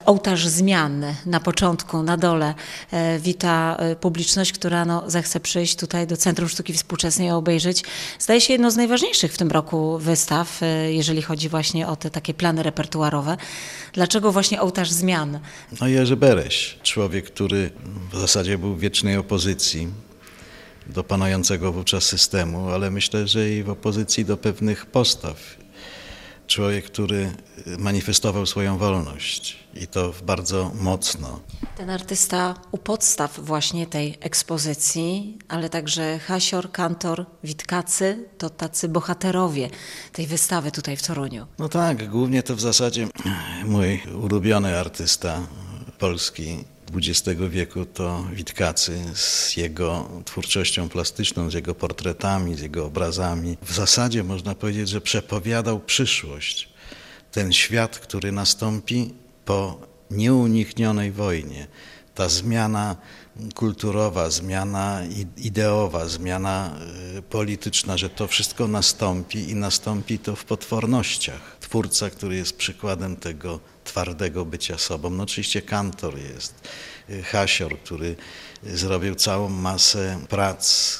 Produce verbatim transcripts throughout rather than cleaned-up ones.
Ołtarz zmian na początku, na dole e, wita e, publiczność, która no, zechce przyjść tutaj do Centrum Sztuki Współczesnej i obejrzeć. Zdaje się jedno z najważniejszych w tym roku wystaw, e, jeżeli chodzi właśnie o te takie plany repertuarowe. Dlaczego właśnie ołtarz zmian? No Jerzy Bereś, człowiek, który w zasadzie był w wiecznej opozycji do panującego wówczas systemu, ale myślę, że i w opozycji do pewnych postaw. Człowiek, który manifestował swoją wolność i to bardzo mocno. Ten artysta u podstaw właśnie tej ekspozycji, ale także Hasior, Kantor, Witkacy to tacy bohaterowie tej wystawy tutaj w Toruniu. No tak, głównie to w zasadzie mój ulubiony artysta polski dwudziestego wieku to Witkacy z jego twórczością plastyczną, z jego portretami, z jego obrazami. W zasadzie można powiedzieć, że przepowiadał przyszłość. Ten świat, który nastąpi po nieuniknionej wojnie. Ta zmiana kulturowa, zmiana ideowa, zmiana polityczna, że to wszystko nastąpi i nastąpi to w potwornościach. Twórca, który jest przykładem tego twardego bycia sobą. No oczywiście Kantor jest, Hasior, który zrobił całą masę prac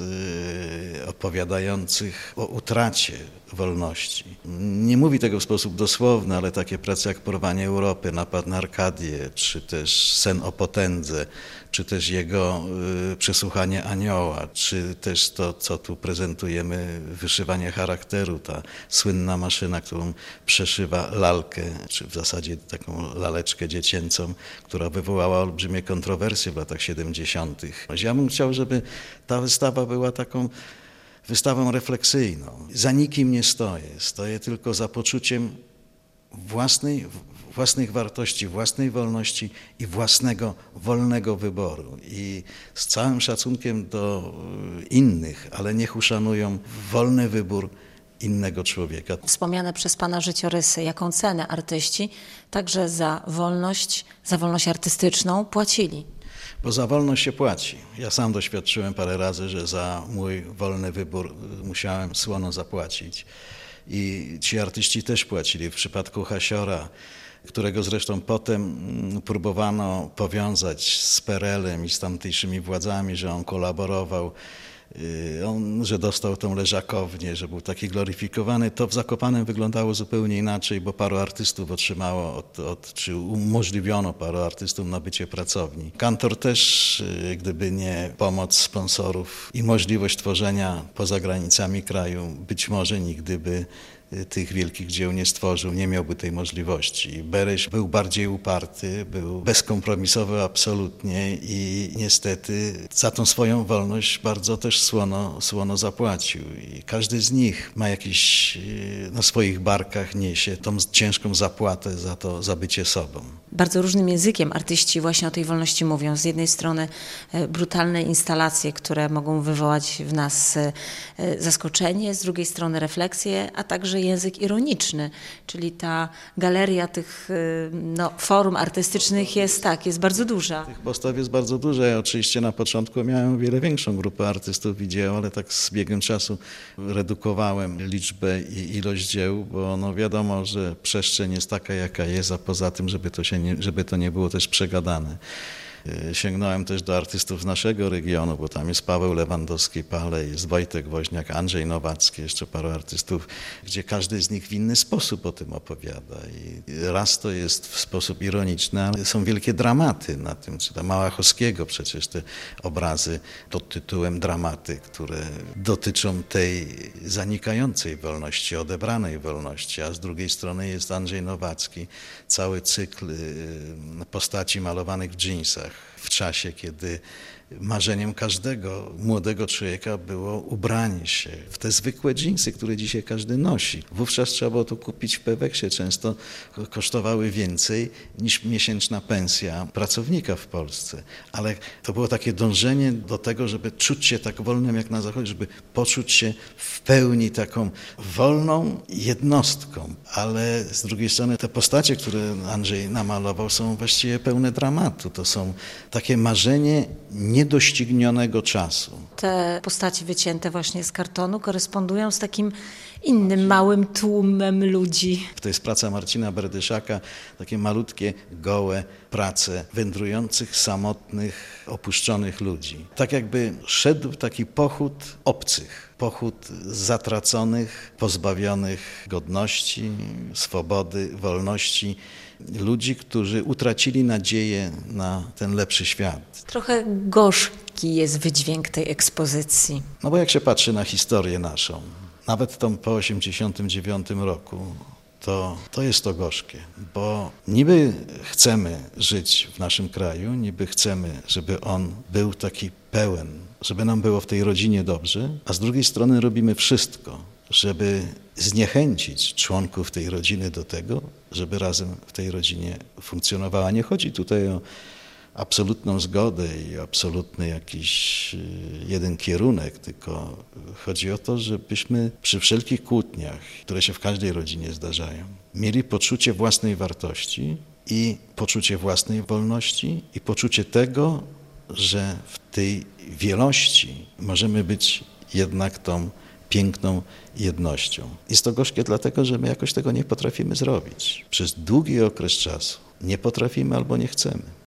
opowiadających o utracie wolności. Nie mówi tego w sposób dosłowny, ale takie prace jak Porwanie Europy, Napad na Arkadię, czy też Sen o potędze, czy też jego y, Przesłuchanie anioła, czy też to, co tu prezentujemy, Wyszywanie charakteru, ta słynna maszyna, którą przeszywa lalkę, czy w zasadzie taką laleczkę dziecięcą, która wywołała olbrzymie kontrowersje w latach siedemdziesiątych. Ja bym chciał, żeby ta wystawa była taką wystawą refleksyjną. Za nikim nie stoję, stoję tylko za poczuciem własnej, własnych wartości, własnej wolności i własnego wolnego wyboru. I z całym szacunkiem do innych, ale niech uszanują wolny wybór innego człowieka. Wspomniane przez Pana życiorysy, jaką cenę artyści także za wolność, za wolność artystyczną płacili. Bo za wolność się płaci. Ja sam doświadczyłem parę razy, że za mój wolny wybór musiałem słono zapłacić. I ci artyści też płacili. W przypadku Hasiora, którego zresztą potem próbowano powiązać z P R L em i z tamtejszymi władzami, że on kolaborował, on, że dostał tą leżakownię, że był taki gloryfikowany, to w Zakopanem wyglądało zupełnie inaczej, bo paru artystów otrzymało, od, od, czy umożliwiono paru artystom nabycie pracowni. Kantor też, gdyby nie pomoc sponsorów i możliwość tworzenia poza granicami kraju, być może nigdy by tych wielkich dzieł nie stworzył, nie miałby tej możliwości. Bereś był bardziej uparty, był bezkompromisowy absolutnie i niestety za tą swoją wolność bardzo też słono, słono zapłacił. I każdy z nich ma jakiś, na swoich barkach niesie tą ciężką zapłatę za to, za bycie sobą. Bardzo różnym językiem artyści właśnie o tej wolności mówią. Z jednej strony brutalne instalacje, które mogą wywołać w nas zaskoczenie, z drugiej strony refleksje, a także język ironiczny, czyli ta galeria tych no, forum artystycznych jest tak, jest bardzo duża. Tych postaw jest bardzo dużo. Ja oczywiście na początku miałem o wiele większą grupę artystów i dzieł, ale tak z biegiem czasu redukowałem liczbę i ilość dzieł, bo no wiadomo, że przestrzeń jest taka, jaka jest, a poza tym, żeby to się nie, żeby to nie było też przegadane. Sięgnąłem też do artystów z naszego regionu, bo tam jest Paweł Lewandowski-Pale, jest Wojtek Woźniak, Andrzej Nowacki, jeszcze paru artystów, gdzie każdy z nich w inny sposób o tym opowiada. I raz to jest w sposób ironiczny, ale są wielkie dramaty na tym, czy ta Małachowskiego przecież te obrazy pod tytułem Dramaty, które dotyczą tej zanikającej wolności, odebranej wolności, a z drugiej strony jest Andrzej Nowacki, cały cykl postaci malowanych w dżinsach, w czasie, kiedy marzeniem każdego młodego człowieka było ubranie się w te zwykłe dżinsy, które dzisiaj każdy nosi. Wówczas trzeba było to kupić w Peweksie, często kosztowały więcej niż miesięczna pensja pracownika w Polsce. Ale to było takie dążenie do tego, żeby czuć się tak wolnym jak na Zachodzie, żeby poczuć się w pełni taką wolną jednostką. Ale z drugiej strony te postacie, które Andrzej namalował, są właściwie pełne dramatu. To są takie marzenie niedoścignionego czasu. Te postaci wycięte właśnie z kartonu korespondują z takim innym małym tłumem ludzi. To jest praca Marcina Berdyszaka, takie malutkie, gołe prace wędrujących, samotnych, opuszczonych ludzi. Tak jakby szedł taki pochód obcych, pochód zatraconych, pozbawionych godności, swobody, wolności, ludzi, którzy utracili nadzieję na ten lepszy świat. Trochę gorzki jest wydźwięk tej ekspozycji. No bo jak się patrzy na historię naszą, nawet tą po osiemdziesiątym dziewiątym roku, to, to jest to gorzkie, bo niby chcemy żyć w naszym kraju, niby chcemy, żeby on był taki pełen, żeby nam było w tej rodzinie dobrze, a z drugiej strony robimy wszystko, żeby zniechęcić członków tej rodziny do tego, żeby razem w tej rodzinie funkcjonowała. Nie chodzi tutaj o absolutną zgodę i absolutny jakiś jeden kierunek, tylko chodzi o to, żebyśmy przy wszelkich kłótniach, które się w każdej rodzinie zdarzają, mieli poczucie własnej wartości i poczucie własnej wolności i poczucie tego, że w tej wielości możemy być jednak tą piękną jednością. Jest to gorzkie dlatego, że my jakoś tego nie potrafimy zrobić. Przez długi okres czasu nie potrafimy albo nie chcemy.